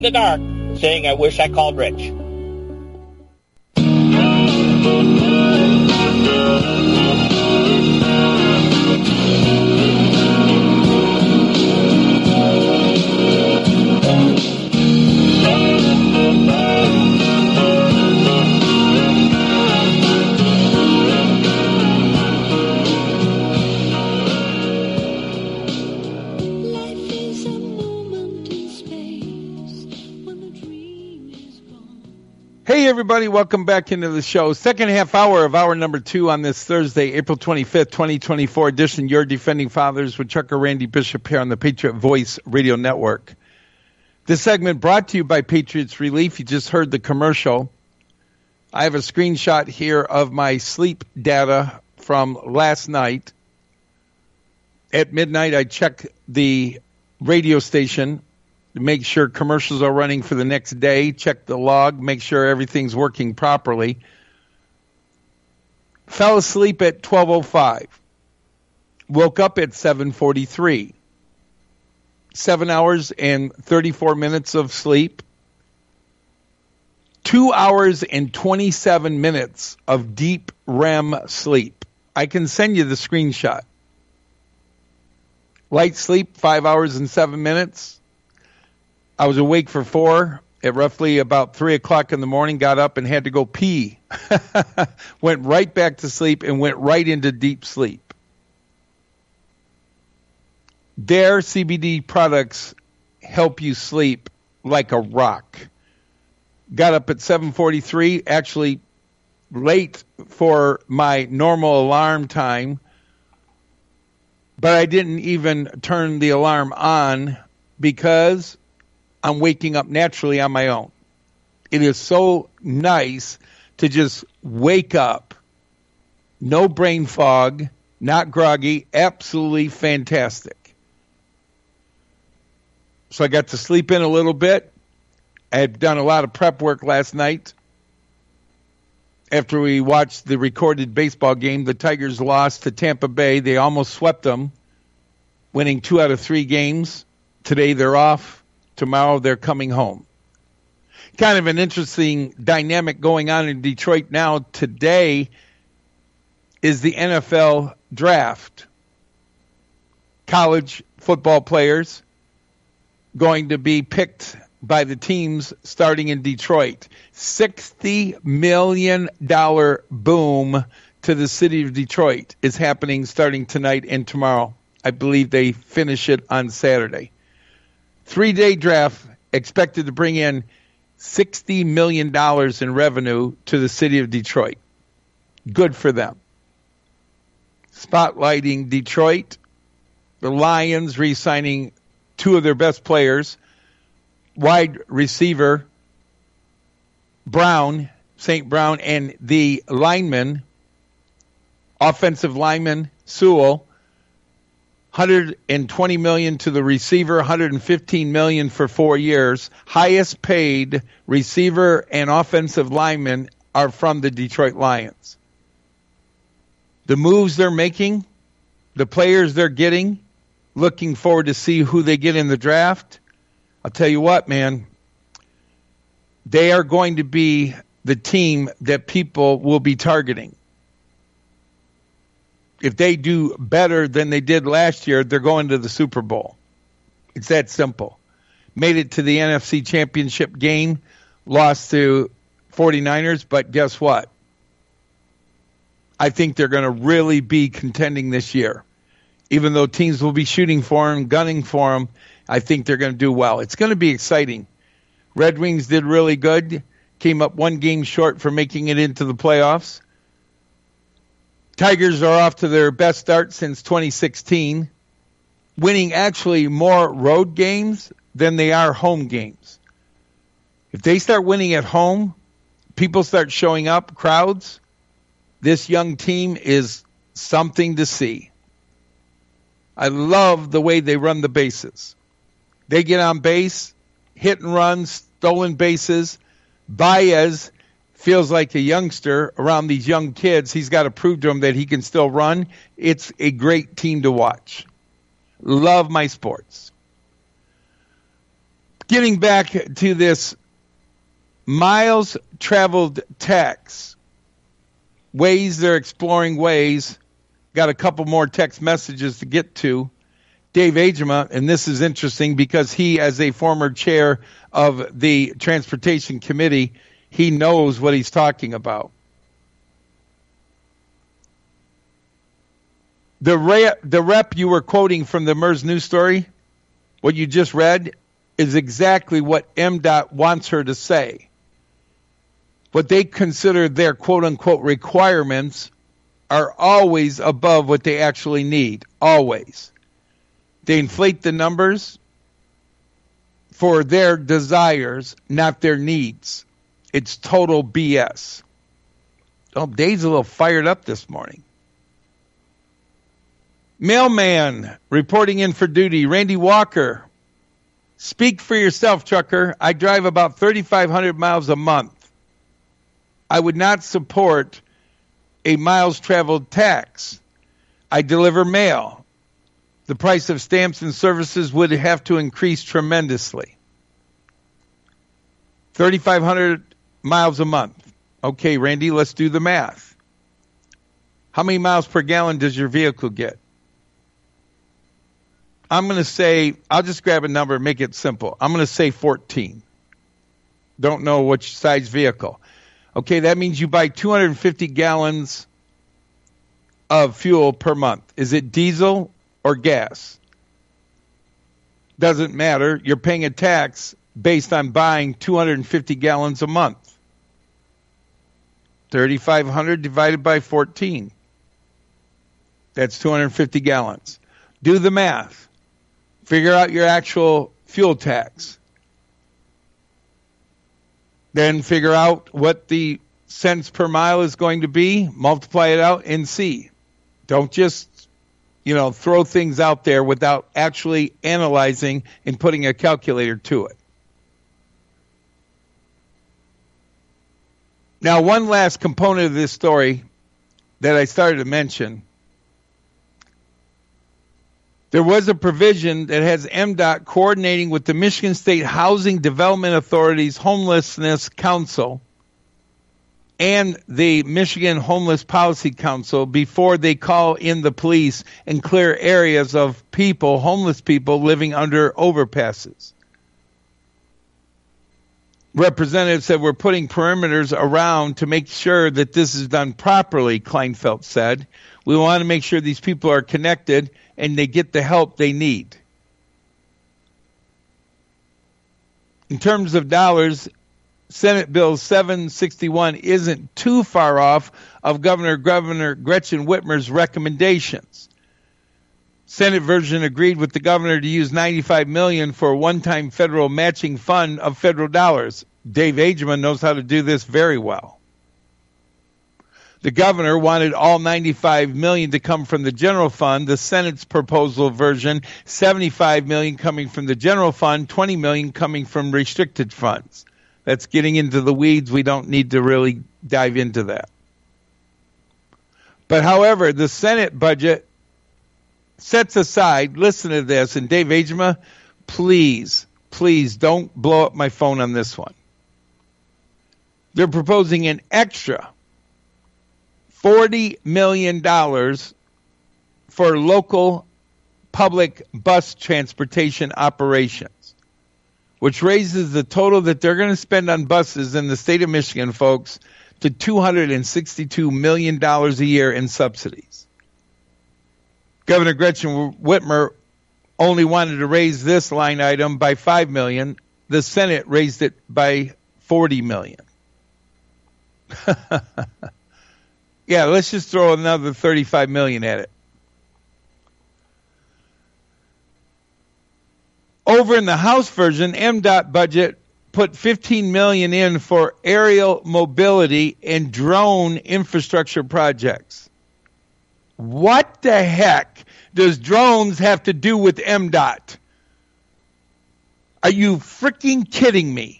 the dark saying, I wish I called Rich. Hey, everybody. Welcome back into the show. Second half hour of hour number 2 on this Thursday, April 25th, 2024 edition. Your Defending Fathers with Chuck or Randy Bishop here on the Patriot Voice Radio Network. This segment brought to you by Patriots Relief. You just heard the commercial. I have a screenshot here of my sleep data from last night. At midnight, I check the radio station to make sure commercials are running for the next day, check the log, make sure everything's working properly. Fell asleep at 12:05. Woke up at 7:43. 7 hours and 34 minutes of sleep. 2 hours and 27 minutes of deep REM sleep. I can send you the screenshot. Light sleep, 5 hours and 7 minutes. I was awake for 4 at roughly about 3 o'clock in the morning, got up and had to go pee. Went right back to sleep and went right into deep sleep. Their CBD products help you sleep like a rock. Got up at 7:43, actually late for my normal alarm time, but I didn't even turn the alarm on because I'm waking up naturally on my own. It is so nice to just wake up. No brain fog, not groggy, absolutely fantastic. So I got to sleep in a little bit. I had done a lot of prep work last night. After we watched the recorded baseball game, the Tigers lost to Tampa Bay. They almost swept them, winning 2 out of 3 games. Today they're off. Tomorrow they're coming home. Kind of an interesting dynamic going on in Detroit now. Today is the NFL draft. College football players going to be picked by the teams starting in Detroit. $60 million boom to the city of Detroit is happening starting tonight and tomorrow. I believe they finish it on Saturday. 3-day draft expected to bring in $60 million in revenue to the city of Detroit. Good for them. Spotlighting Detroit, the Lions re-signing 2 of their best players, wide receiver Brown, St. Brown, and the lineman, offensive lineman Sewell. $120 million to the receiver, $115 million for 4 years. Highest paid receiver and offensive linemen are from the Detroit Lions. The moves they're making, the players they're getting, looking forward to see who they get in the draft. I'll tell you what, man, they are going to be the team that people will be targeting. If they do better than they did last year, they're going to the Super Bowl. It's that simple. Made it to the NFC Championship game, lost to 49ers, but guess what? I think they're going to really be contending this year. Even though teams will be shooting for them, gunning for them, I think they're going to do well. It's going to be exciting. Red Wings did really good, came up 1 game short for making it into the playoffs. Tigers are off to their best start since 2016, winning actually more road games than they are home games. If they start winning at home, people start showing up, crowds, this young team is something to see. I love the way they run the bases. They get on base, hit and run, stolen bases. Baez feels like a youngster around these young kids. He's got to prove to them that he can still run. It's a great team to watch. Love my sports. Getting back to this miles traveled tax, ways they're exploring ways. Got a couple more text messages to get to. Dave Agema, and this is interesting because he, as a former chair of the Transportation Committee, he knows what he's talking about. The rep you were quoting from the MERS news story, what you just read, is exactly what MDOT wants her to say. What they consider their quote-unquote requirements are always above what they actually need, always. They inflate the numbers for their desires, not their needs. It's total BS. Oh, Dave's a little fired up this morning. Mailman reporting in for duty, Randy Walker. Speak for yourself, trucker. I drive about 3,500 miles a month. I would not support a miles traveled tax. I deliver mail. The price of stamps and services would have to increase tremendously. 3,500 miles a month. Okay, Randy, let's do the math. How many miles per gallon does your vehicle get? I'm going to say, I'll just grab a number and make it simple. I'm going to say 14. Don't know which size vehicle. Okay, that means you buy 250 gallons of fuel per month. Is it diesel or gas? Doesn't matter. You're paying a tax based on buying 250 gallons a month. 3,500 divided by 14. That's 250 gallons. Do the math. Figure out your actual fuel tax. Then figure out what the cents per mile is going to be, multiply it out, and see. Don't just, throw things out there without actually analyzing and putting a calculator to it. Now, one last component of this story that I started to mention. There was a provision that has MDOT coordinating with the Michigan State Housing Development Authority's Homelessness Council and the Michigan Homeless Policy Council before they call in the police and clear areas of homeless people living under overpasses. Representatives said we're putting perimeters around to make sure that this is done properly, Kleinfeld said. We want to make sure these people are connected and they get the help they need. In terms of dollars, Senate Bill 761 isn't too far off of Governor Gretchen Whitmer's recommendations. Senate version agreed with the governor to use $95 million for a one-time federal matching fund of federal dollars. Dave Agema knows how to do this very well. The governor wanted all $95 million to come from the general fund. The Senate's proposal version, $75 million coming from the general fund, $20 million coming from restricted funds. That's getting into the weeds. We don't need to really dive into that. But however, the Senate budget sets aside, listen to this, and Dave Agema, please don't blow up my phone on this one. They're proposing an extra $40 million for local public bus transportation operations, which raises the total that they're going to spend on buses in the state of Michigan, folks, to $262 million a year in subsidies. Governor Gretchen Whitmer only wanted to raise this line item by $5 million. The Senate raised it by $40 million. Yeah, let's just throw another $35 million at it. Over in the House version, MDOT budget put $15 million in for aerial mobility and drone infrastructure projects. What the heck does drones have to do with MDOT? Are you freaking kidding me?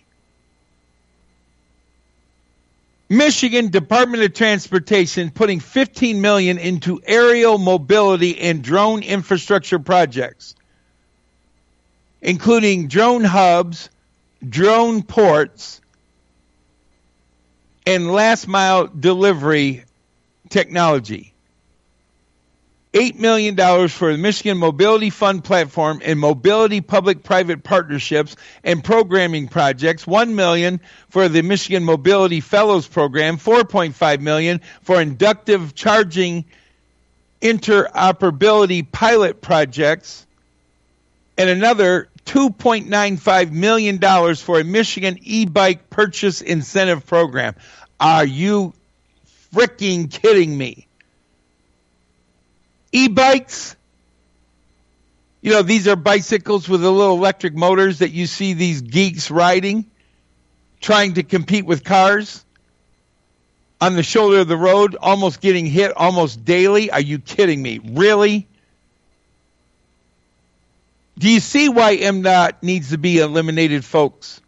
Michigan Department of Transportation putting $15 million into aerial mobility and drone infrastructure projects, including drone hubs drone ports, and last-mile delivery technology. $8 million for the Michigan Mobility Fund platform and mobility public-private partnerships and programming projects. $1 million for the Michigan Mobility Fellows Program. $4.5 million for inductive charging interoperability pilot projects. And another $2.95 million for a Michigan e-bike purchase incentive program. Are you freaking kidding me? E-bikes, these are bicycles with the little electric motors that you see these geeks riding, trying to compete with cars on the shoulder of the road, almost getting hit almost daily. Are you kidding me? Really? Do you see why MDOT needs to be eliminated, folks?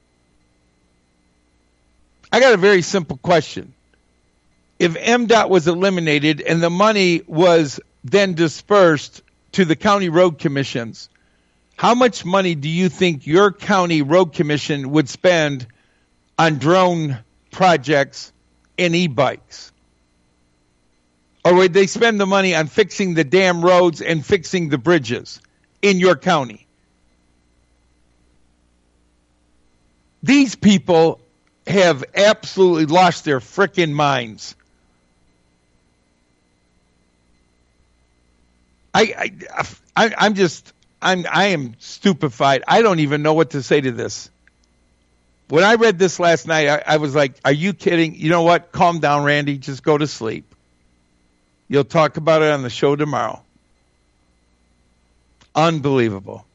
I got a very simple question. If MDOT was eliminated and the money was then dispersed to the county road commissions, how much money do you think your county road commission would spend on drone projects and e-bikes? Or would they spend the money on fixing the damn roads and fixing the bridges in your county? These people have absolutely lost their frickin' minds. I am stupefied. I don't even know what to say to this. When I read this last night, I was like, are you kidding? You know what? Calm down, Randy. Just go to sleep. You'll talk about it on the show tomorrow. Unbelievable.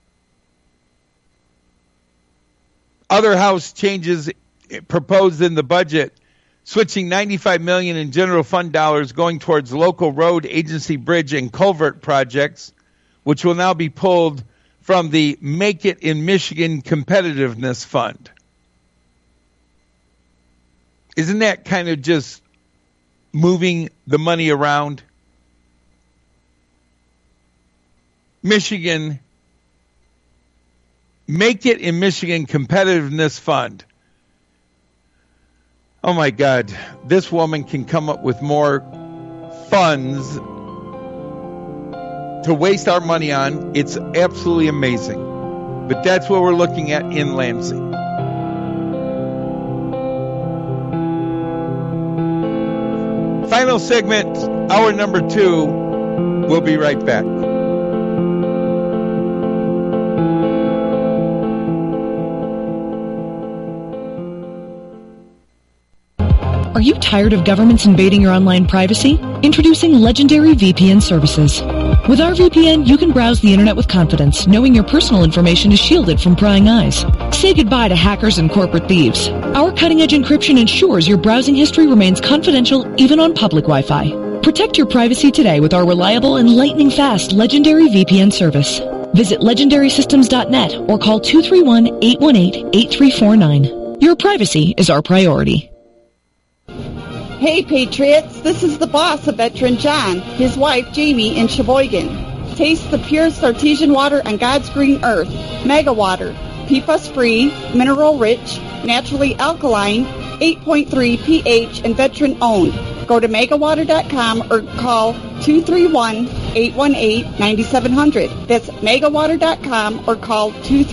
Other House changes proposed in the budget, switching $95 million in general fund dollars going towards local road, agency, bridge, and culvert projects, which will now be pulled from the Make It in Michigan Competitiveness Fund. Isn't that kind of just moving the money around? Michigan, Make It in Michigan Competitiveness Fund. Oh my God, this woman can come up with more funds to waste our money on. It's absolutely amazing. But that's what we're looking at in Lansing. Final segment, hour number 2. We'll be right back. Are you tired of governments invading your online privacy? Introducing Legendary VPN services. With our VPN, you can browse the internet with confidence, knowing your personal information is shielded from prying eyes. Say goodbye to hackers and corporate thieves. Our cutting-edge encryption ensures your browsing history remains confidential even on public Wi-Fi. Protect your privacy today with our reliable and lightning-fast Legendary VPN service. Visit legendarysystems.net or call 231-818-8349. Your privacy is our priority. Hey, Patriots, this is the boss of Veteran John, his wife Jamie in Sheboygan. Taste the purest artesian water on God's green earth, Mega Water. PFAS-free, mineral-rich, naturally alkaline, 8.3 pH, and veteran-owned. Go to megawater.com or call 231-818-9700. That's megawater.com or call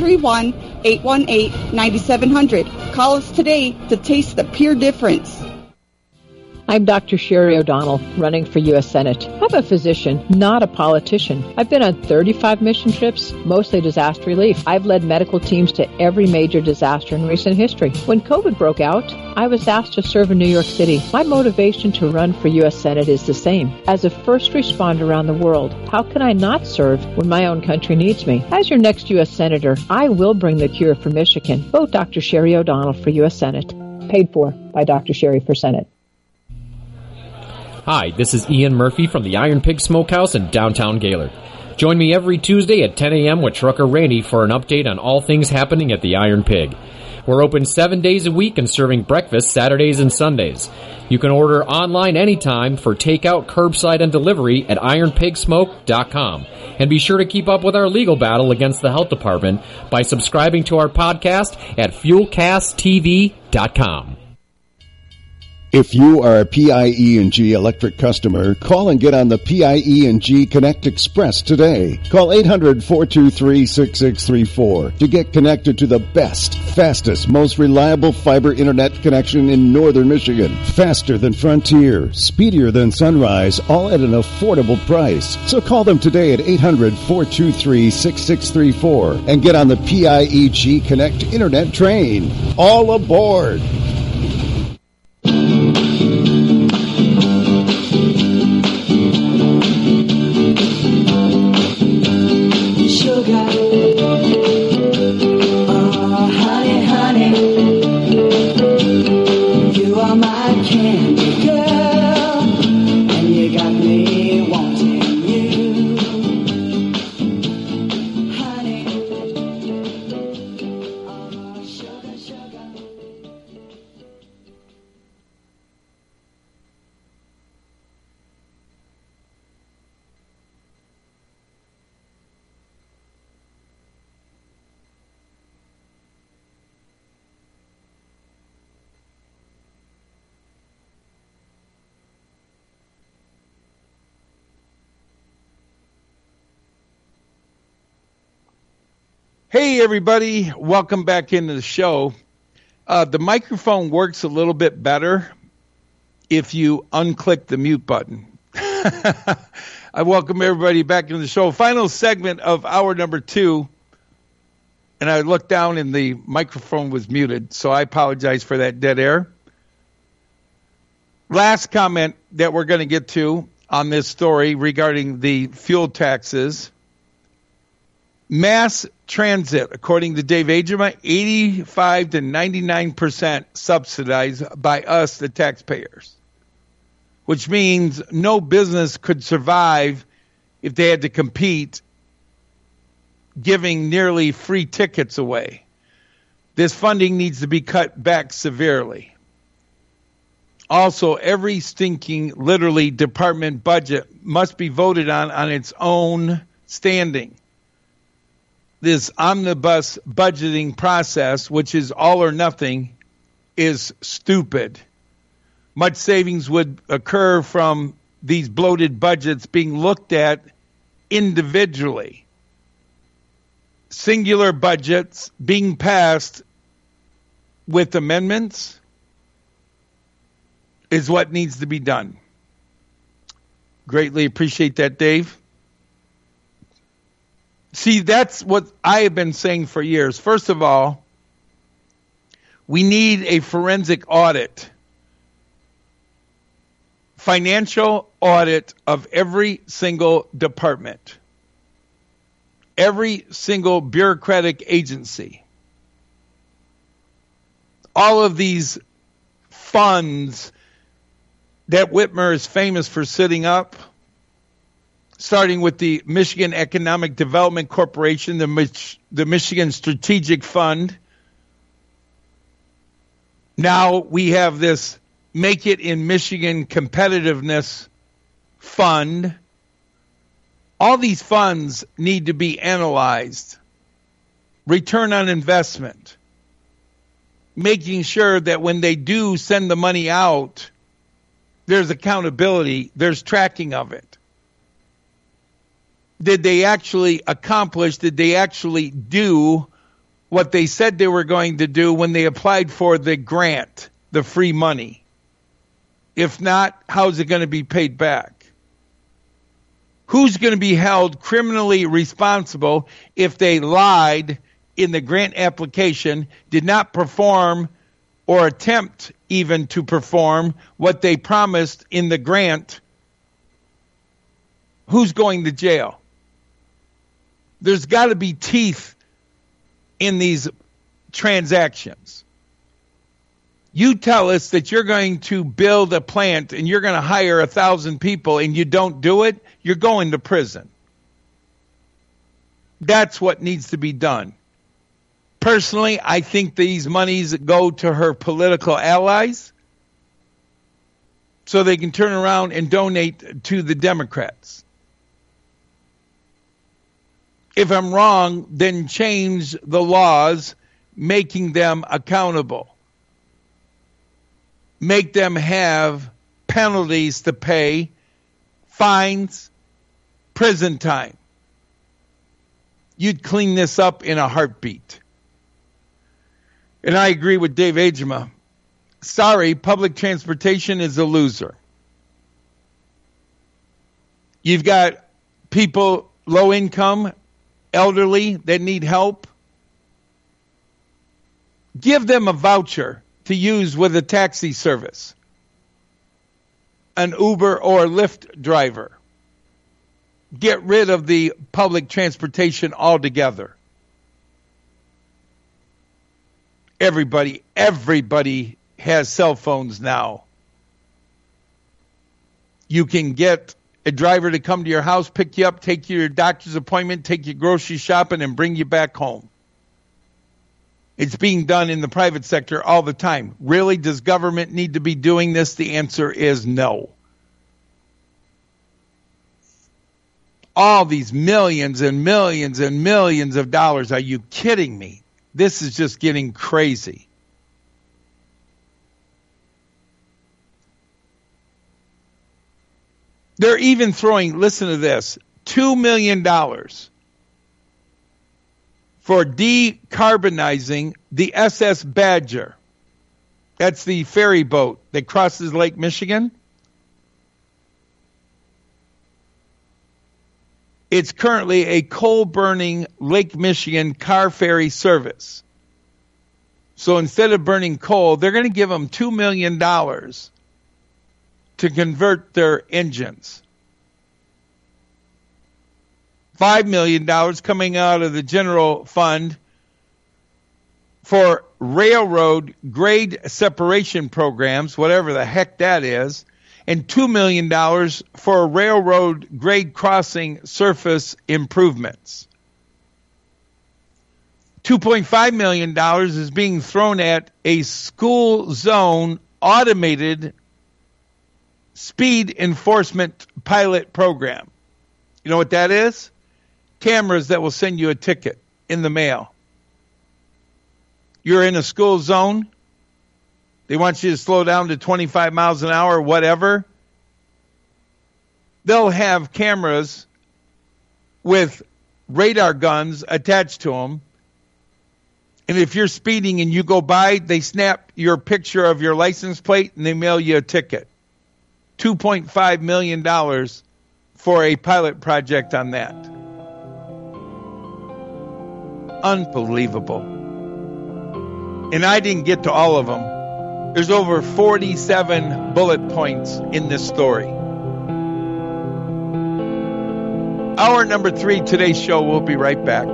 231-818-9700. Call us today to taste the pure difference. I'm Dr. Sherry O'Donnell, running for U.S. Senate. I'm a physician, not a politician. I've been on 35 mission trips, mostly disaster relief. I've led medical teams to every major disaster in recent history. When COVID broke out, I was asked to serve in New York City. My motivation to run for U.S. Senate is the same. As a first responder around the world, how can I not serve when my own country needs me? As your next U.S. Senator, I will bring the cure for Michigan. Vote Dr. Sherry O'Donnell for U.S. Senate. Paid for by Dr. Sherry for Senate. Hi, this is Ian Murphy from the Iron Pig Smokehouse in downtown Gaylord. Join me every Tuesday at 10 a.m. with Trucker Randy for an update on all things happening at the Iron Pig. We're open 7 days a week and serving breakfast Saturdays and Sundays. You can order online anytime for takeout, curbside, and delivery at ironpigsmoke.com. And be sure to keep up with our legal battle against the health department by subscribing to our podcast at fuelcasttv.com. If you are a PIE&G electric customer, call and get on the PIE&G Connect Express today. Call 800-423-6634 to get connected to the best, fastest, most reliable fiber internet connection in northern Michigan. Faster than Frontier, speedier than Sunrise, all at an affordable price. So call them today at 800-423-6634 and get on the PIE&G Connect internet train. All aboard! Sugar, oh honey, honey, you are my candy girl, and you got me wanting you, honey, oh sugar, sugar. Hey, everybody. Welcome back into the show. The microphone works a little bit better if you unclick the mute button. I welcome everybody back into the show. Final segment of hour number 2. And I looked down and the microphone was muted, so I apologize for that dead air. Last comment that we're going to get to on this story regarding the fuel taxes. Mass transit, according to Dave Agema, 85 to 99% subsidized by us, the taxpayers, which means no business could survive if they had to compete giving nearly free tickets away. This funding needs to be cut back severely. Also, every stinking, literally, department budget must be voted on its own standing. This omnibus budgeting process, which is all or nothing, is stupid. Much savings would occur from these bloated budgets being looked at individually. Singular budgets being passed with amendments is what needs to be done. Greatly appreciate that, Dave. See, that's what I have been saying for years. First of all, we need a forensic audit, financial audit of every single department, every single bureaucratic agency. All of these funds that Whitmer is famous for setting up, starting with the Michigan Economic Development Corporation, the Michigan Strategic Fund. Now we have this Make It in Michigan Competitiveness Fund. All these funds need to be analyzed. Return on investment. Making sure that when they do send the money out, there's accountability, there's tracking of it. Did they actually accomplish, did they actually do what they said they were going to do when they applied for the grant, the free money? If not, how's it going to be paid back? Who's going to be held criminally responsible if they lied in the grant application, did not perform or attempt even to perform what they promised in the grant? Who's going to jail? There's got to be teeth in these transactions. You tell us that you're going to build a plant and you're going to hire 1,000 people and you don't do it, you're going to prison. That's what needs to be done. Personally, I think these monies go to her political allies. so they can turn around and donate to the Democrats. If I'm wrong, then change the laws, making them accountable. Make them have penalties to pay, fines, prison time. You'd clean this up in a heartbeat. And I agree with Dave Agema. Sorry, public transportation is a loser. You've got people, low income, elderly, that need help. Give them a voucher to use with a taxi service, an Uber or Lyft driver. Get rid of the public transportation altogether. Everybody has cell phones now. You can get a driver to come to your house, pick you up, take you to your doctor's appointment, take you grocery shopping, and bring you back home. It's being done in the private sector all the time. Really, does government need to be doing this? The answer is no. All these millions and millions and millions of dollars. Are you kidding me? This is just getting crazy. They're even throwing, listen to this, $2 million for decarbonizing the SS Badger. That's the ferry boat that crosses Lake Michigan. It's currently a coal-burning Lake Michigan car ferry service. So instead of burning coal, they're going to give them $2 million to convert their engines. $5 million coming out of the general fund for railroad grade separation programs, whatever the heck that is, and $2 million for railroad grade crossing surface improvements. $2.5 million is being thrown at a school zone automated speed enforcement pilot program. You know what that is? Cameras that will send you a ticket in the mail. You're in a school zone. They want you to slow down to 25 miles an hour or whatever. They'll have cameras with radar guns attached to them. And if you're speeding and you go by, they snap your picture of your license plate and they mail you a ticket. $2.5 million for a pilot project on that. Unbelievable. And I didn't get to all of them. There's over 47 bullet points in this story. Hour number 3, today's show. We'll be right back.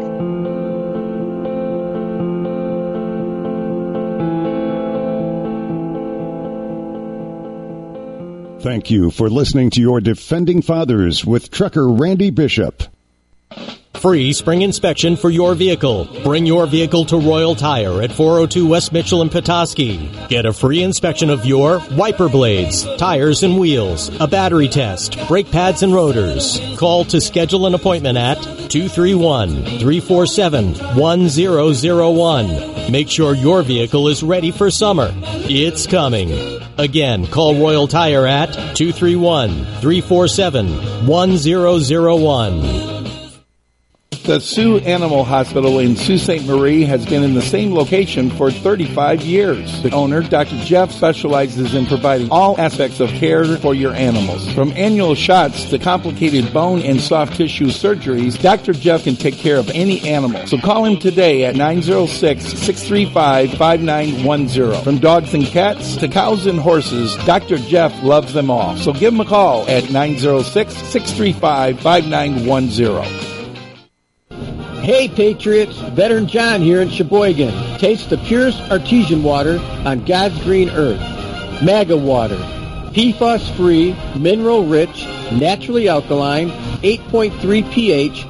Thank you for listening to your Defending Fathers with Trucker Randy Bishop. Free spring inspection for your vehicle. Bring your vehicle to Royal Tire at 402 West Mitchell in Petoskey. Get a free inspection of your wiper blades, tires and wheels, a battery test, brake pads and rotors. Call to schedule an appointment at 231-347-1001. Make sure your vehicle is ready for summer. It's coming. Again, call Royal Tire at 231-347-1001. The Sioux Animal Hospital in Sault Ste. Marie has been in the same location for 35 years. The owner, Dr. Jeff, specializes in providing all aspects of care for your animals. From annual shots to complicated bone and soft tissue surgeries, Dr. Jeff can take care of any animal. So call him today at 906-635-5910. From dogs and cats to cows and horses, Dr. Jeff loves them all. So give him a call at 906-635-5910. Hey Patriots, Veteran John here in Sheboygan. Taste the purest artesian water on God's green earth. MAGA water. PFAS-free, mineral-rich, naturally alkaline, 8.3 pH,